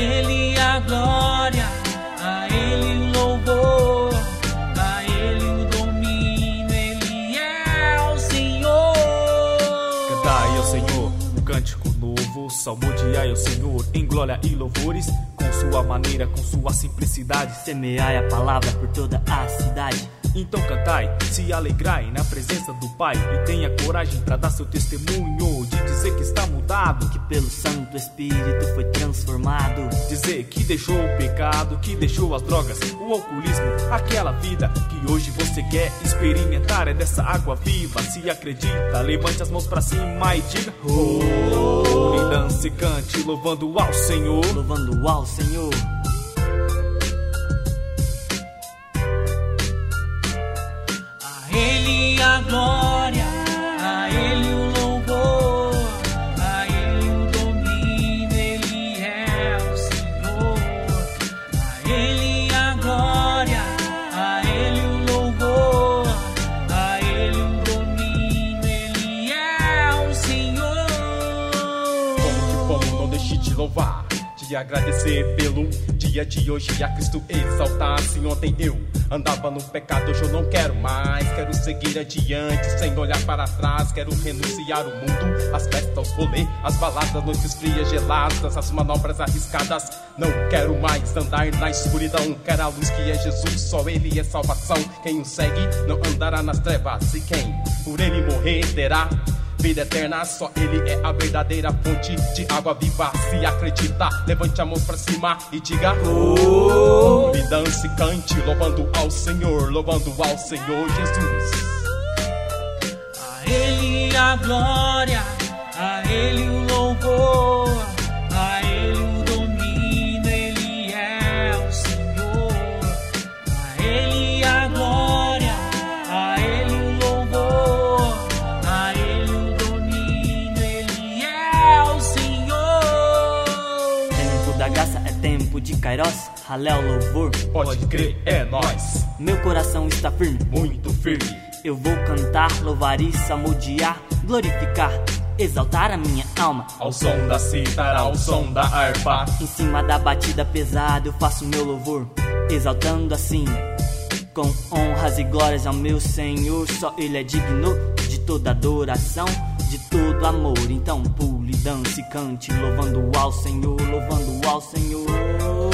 Ele a glória, a Ele o louvor, a Ele o domínio, Ele é o Senhor. Cantai ao Senhor um cântico novo, salmodiai ao Senhor em glória e louvores, com sua maneira, com sua simplicidade, semeai a palavra por toda a cidade. Então cantai, se alegrai na presença do Pai e tenha coragem pra dar seu testemunho, de dizer que está mudado, que pelo Santo Espírito foi transformado, dizer que deixou o pecado, que deixou as drogas, o alcoolismo, aquela vida que hoje você quer experimentar, é dessa água viva. Se acredita, levante as mãos pra cima e diga oh, e dance e cante, louvando ao Senhor, louvando ao Senhor. Ele a glória, a Ele o louvor, a Ele o domínio, Ele é o Senhor. A Ele a glória, a Ele o louvor, a Ele o domínio, Ele é o Senhor. Como não deixe de louvar, de agradecer pelo dia de hoje, a Cristo exaltar. Assim ontem eu andava no pecado, hoje eu não quero mais. Quero seguir adiante, sem olhar para trás. Quero renunciar o mundo, as festas, os rolê, as baladas, noites frias, geladas, as manobras arriscadas. Não quero mais andar na escuridão. Quero a luz que é Jesus, só Ele é salvação. Quem o segue não andará nas trevas, e quem por Ele morrer terá vida eterna. Só Ele é a verdadeira fonte de água viva. Se acredita, levante a mão pra cima e diga oh, e dance, cante, louvando ao Senhor, louvando ao Senhor Jesus. A Ele a glória, a Ele o louvor, a Ele o domínio, Ele é o Senhor. A Ele a glória, a Ele o louvor, a Ele o domínio, Ele é o Senhor. Tempo da graça é tempo de Kairos, Halel louvor. Pode crer, é nóis. Meu coração está firme, muito firme. Eu vou cantar, louvar e salmodiar, glorificar, exaltar a minha alma. Ao som da cítara, ao som da harpa. Em cima da batida pesada eu faço meu louvor, exaltando assim, com honras e glórias ao meu Senhor. Só Ele é digno de toda adoração, de todo amor. Então pule, dance, cante, louvando ao Senhor, louvando ao Senhor.